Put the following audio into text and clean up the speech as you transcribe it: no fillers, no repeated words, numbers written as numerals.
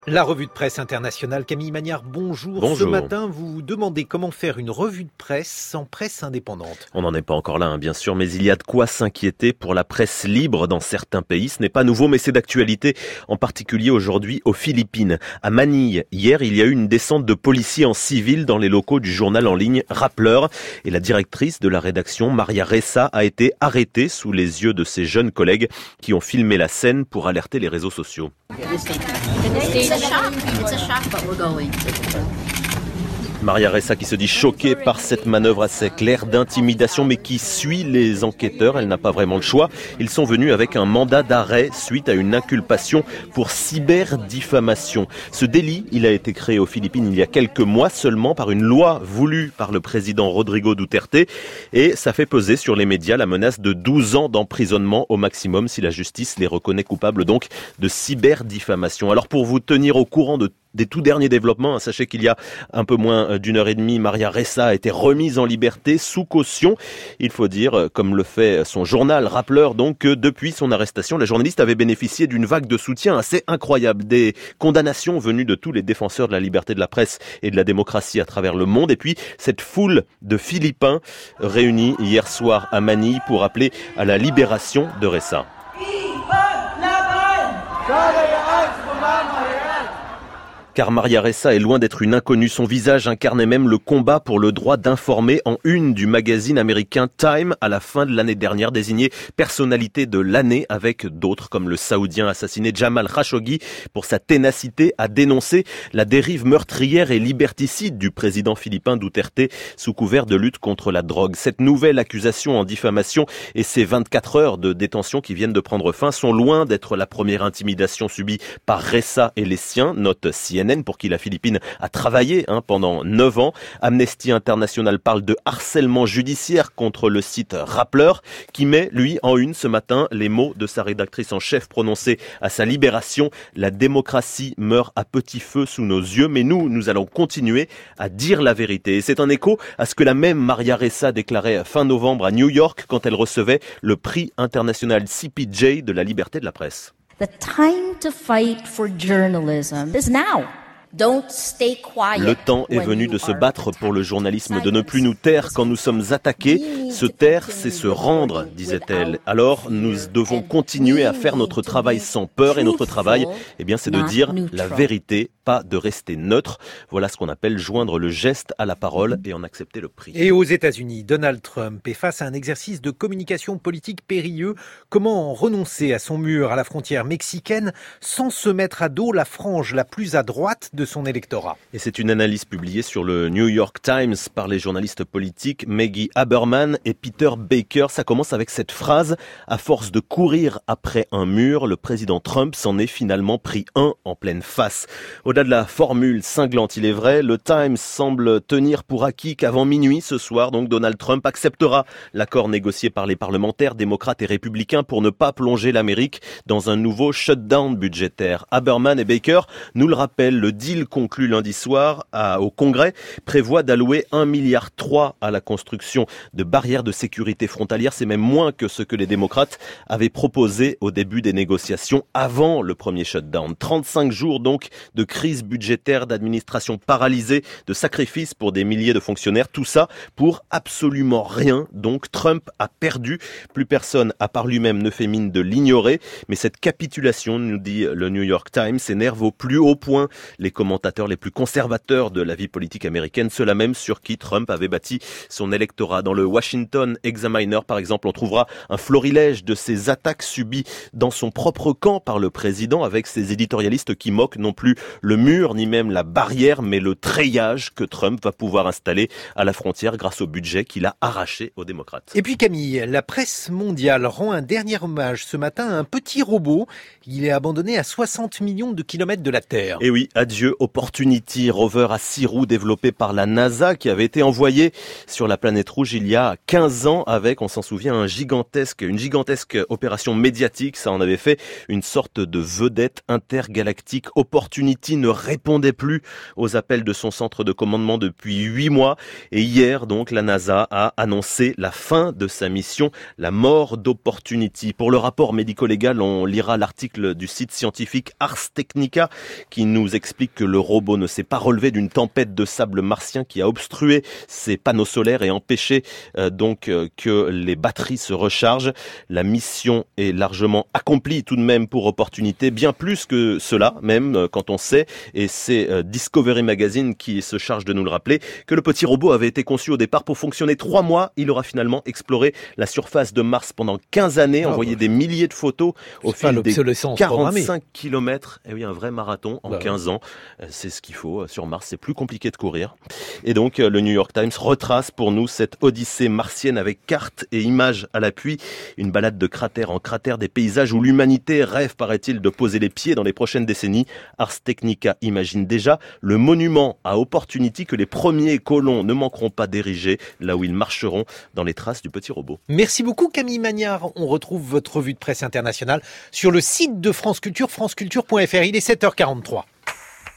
La revue de presse internationale, Camille Magnard, bonjour. Bonjour. Ce matin, vous vous demandez comment faire une revue de presse sans presse indépendante. On n'en est pas encore là, bien sûr, mais il y a de quoi s'inquiéter pour la presse libre dans certains pays. Ce n'est pas nouveau, mais c'est d'actualité, en particulier aujourd'hui aux Philippines. À Manille, hier, il y a eu une descente de policiers en civil dans les locaux du journal en ligne Rappler. Et la directrice de la rédaction, Maria Ressa, a été arrêtée sous les yeux de ses jeunes collègues qui ont filmé la scène pour alerter les réseaux sociaux. Maria Ressa qui se dit choquée par cette manœuvre assez claire d'intimidation mais qui suit les enquêteurs. Elle n'a pas vraiment le choix. Ils sont venus avec un mandat d'arrêt suite à une inculpation pour cyberdifamation. Ce délit, il a été créé aux Philippines il y a quelques mois seulement par une loi voulue par le président Rodrigo Duterte et ça fait peser sur les médias la menace de 12 ans d'emprisonnement au maximum si la justice les reconnaît coupables donc de cyberdifamation. Alors pour vous tenir au courant des tout derniers développements, sachez qu'il y a un peu moins d'une heure et demie, Maria Ressa a été remise en liberté sous caution. Il faut dire, comme le fait son journal Rappler, donc que depuis son arrestation, la journaliste avait bénéficié d'une vague de soutien assez incroyable. Des condamnations venues de tous les défenseurs de la liberté de la presse et de la démocratie à travers le monde. Et puis cette foule de Philippins réunis hier soir à Manille pour appeler à la libération de Ressa. Car Maria Ressa est loin d'être une inconnue. Son visage incarnait même le combat pour le droit d'informer en une du magazine américain Time à la fin de l'année dernière, désigné personnalité de l'année avec d'autres comme le saoudien assassiné Jamal Khashoggi pour sa ténacité à dénoncer la dérive meurtrière et liberticide du président philippin Duterte sous couvert de lutte contre la drogue. Cette nouvelle accusation en diffamation et ces 24 heures de détention qui viennent de prendre fin sont loin d'être la première intimidation subie par Ressa et les siens, note CNN, pour qui la Philippine a travaillé pendant 9 ans. Amnesty International parle de harcèlement judiciaire contre le site Rappler, qui met, lui, en une ce matin, les mots de sa rédactrice en chef prononcés à sa libération. La démocratie meurt à petit feu sous nos yeux, mais nous allons continuer à dire la vérité. Et c'est un écho à ce que la même Maria Ressa déclarait fin novembre à New York quand elle recevait le prix international CPJ de la liberté de la presse. The time to fight for journalism is now. Don't stay quiet. Le temps est venu de se battre pour le journalisme, de ne plus nous taire quand nous sommes attaqués. Se taire, c'est se rendre, disait-elle. Alors, nous devons continuer à faire notre travail sans peur et notre travail, c'est de dire la vérité, pas de rester neutre. Voilà ce qu'on appelle joindre le geste à la parole et en accepter le prix. Et aux États-Unis, Donald Trump est face à un exercice de communication politique périlleux. Comment renoncer à son mur à la frontière mexicaine sans se mettre à dos la frange la plus à droite de son électorat? Et c'est une analyse publiée sur le New York Times par les journalistes politiques Maggie Haberman et Peter Baker. Ça commence avec cette phrase: à force de courir après un mur, le président Trump s'en est finalement pris un en pleine face. Au-delà de la formule cinglante, il est vrai, le Times semble tenir pour acquis qu'avant minuit ce soir, donc Donald Trump acceptera l'accord négocié par les parlementaires démocrates et républicains pour ne pas plonger l'Amérique dans un nouveau shutdown budgétaire. Haberman et Baker nous le rappellent, le deal conclu lundi soir au Congrès prévoit d'allouer 1,3 milliard à la construction de barrières de sécurité frontalières. C'est même moins que ce que les démocrates avaient proposé au début des négociations avant le premier shutdown. 35 jours donc de crise budgétaire, d'administration paralysée, de sacrifices pour des milliers de fonctionnaires. Tout ça pour absolument rien. Donc Trump a perdu. Plus personne, à part lui-même, ne fait mine de l'ignorer. Mais cette capitulation, nous dit le New York Times, s'énerve au plus haut point les commentateurs les plus conservateurs de la vie politique américaine, ceux-là même sur qui Trump avait bâti son électorat. Dans le Washington Examiner, par exemple, on trouvera un florilège de ces attaques subies dans son propre camp par le président, avec ses éditorialistes qui moquent non plus le mur, ni même la barrière, mais le treillage que Trump va pouvoir installer à la frontière grâce au budget qu'il a arraché aux démocrates. Et puis Camille, la presse mondiale rend un dernier hommage ce matin à un petit robot. Il est abandonné à 60 millions de kilomètres de la Terre. Et oui, adieu messieurs, Opportunity, rover à 6 roues développé par la NASA qui avait été envoyé sur la planète rouge il y a 15 ans avec, on s'en souvient, une gigantesque opération médiatique. Ça en avait fait une sorte de vedette intergalactique. Opportunity ne répondait plus aux appels de son centre de commandement depuis 8 mois. Et hier, donc, la NASA a annoncé la fin de sa mission, la mort d'Opportunity. Pour le rapport médico-légal, on lira l'article du site scientifique Ars Technica qui nous explique que le robot ne s'est pas relevé d'une tempête de sable martien qui a obstrué ses panneaux solaires et empêché que les batteries se rechargent. La mission est largement accomplie tout de même pour Opportunity, bien plus que cela même quand on sait, et c'est Discovery Magazine qui se charge de nous le rappeler, que le petit robot avait été conçu au départ pour fonctionner 3 mois. Il aura finalement exploré la surface de Mars pendant 15 années, envoyé des milliers de photos au fil des 45 kilomètres. Et oui, un vrai marathon en 15 ans. C'est ce qu'il faut. Sur Mars, c'est plus compliqué de courir. Et donc, le New York Times retrace pour nous cette odyssée martienne avec cartes et images à l'appui. Une balade de cratère en cratère, des paysages où l'humanité rêve, paraît-il, de poser les pieds dans les prochaines décennies. Ars Technica imagine déjà le monument à Opportunity que les premiers colons ne manqueront pas d'ériger, là où ils marcheront dans les traces du petit robot. Merci beaucoup Camille Magnard. On retrouve votre revue de presse internationale sur le site de France Culture, franceculture.fr. Il est 7h43.